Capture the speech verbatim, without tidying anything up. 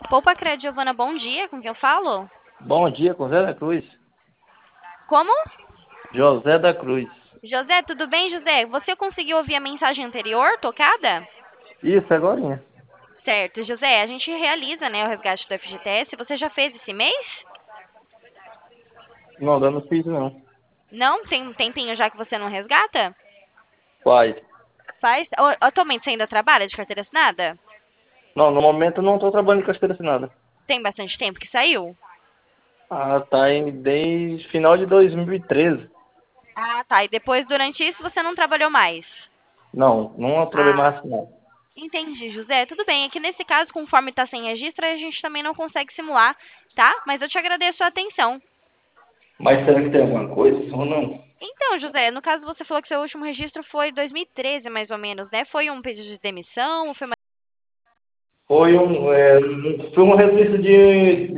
Poupa Crédito, Giovana, bom dia, com quem eu falo? Bom dia, com José da Cruz. Como? José da Cruz. José, tudo bem, José? Você conseguiu ouvir a mensagem anterior, tocada? Isso, agorinha. Certo, José, a gente realiza, né, o resgate do F G T S. Você já fez esse mês? Não, eu não fiz não. Não? Tem um tempinho já que você não resgata? Faz. Faz? Ô, atualmente você ainda trabalha de carteira assinada? Não, no momento eu não estou trabalhando com carteira assinada. Tem bastante tempo que saiu? Ah, tá aí desde final de dois mil e treze. Ah, tá. E depois, durante isso, você não trabalhou mais? Não, não trabalhei Ah, mais assinado. entendi, José. Tudo bem. É que nesse caso, conforme está sem registro, a gente também não consegue simular, tá? Mas eu te agradeço a atenção. Mas será que tem alguma coisa ou não? Então, José, no caso você falou que seu último registro foi dois mil e treze, mais ou menos, né? Foi um pedido de demissão? Foi uma... Foi um, é, um- foi uma resistência de